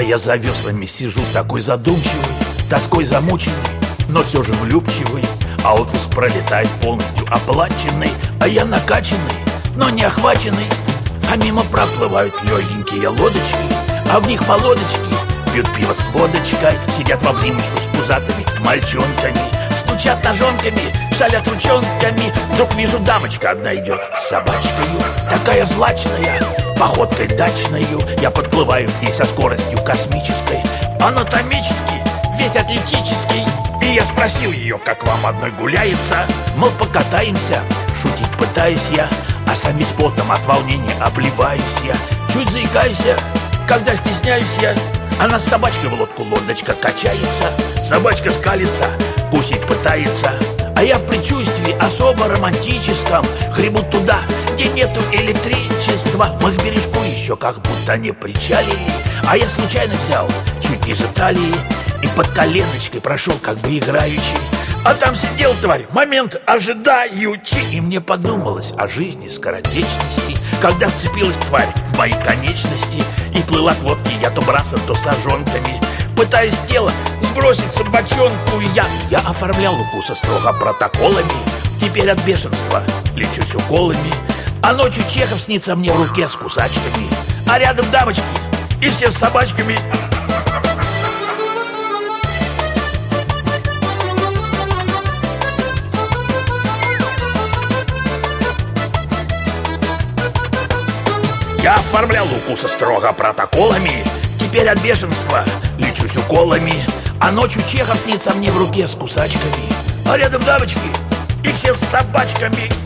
я за веслами сижу такой задумчивый, тоской замученный, но все же влюбчивый. А отпуск пролетает полностью оплаченный, а я накачанный, но не охваченный. А мимо проплывают легенькие лодочки, а в них молодочки пьют пиво с водочкой, сидят в обнимочку с пузатыми мальчонками, стучат ножонками, шалят ручонками. Вдруг вижу, дамочка одна идет с собачкою, такая злачная, походкой дачною. Я подплываю к ней со скоростью космической, анатомически, весь атлетический. И я спросил ее, как вам одной гуляется. Мол, покатаемся, шутить пытаюсь я, а сам весь потом от волнения обливаюсь я. Чуть заикаюсь я, когда стесняюсь я. Она с собачкой в лодку, лодочка качается, собачка скалится, кусить пытается. А я в предчувствии особо романтическом гребу туда, где нету электричества. Мы к бережку еще как будто не причалили, а я случайно взял чуть ниже талии и под коленочкой прошел как бы играючи. А там сидел тварь, момент ожидаючи. И мне подумалось о жизни скоротечности, когда вцепилась тварь в мои конечности. И плыла к лодке я то брасом, то сажонками, пытаясь с тела сбросить собачонку. Я оформлял укусы строго протоколами. Теперь от бешенства лечусь уколами. А ночью Чехов снится мне в руке с кусачками, а рядом дамочки и все с собачками. Я оформлял укусы строго протоколами. Теперь от бешенства лечусь уколами. А ночью Чехов снится мне в руке с кусачками, а рядом дамочки и все с собачками.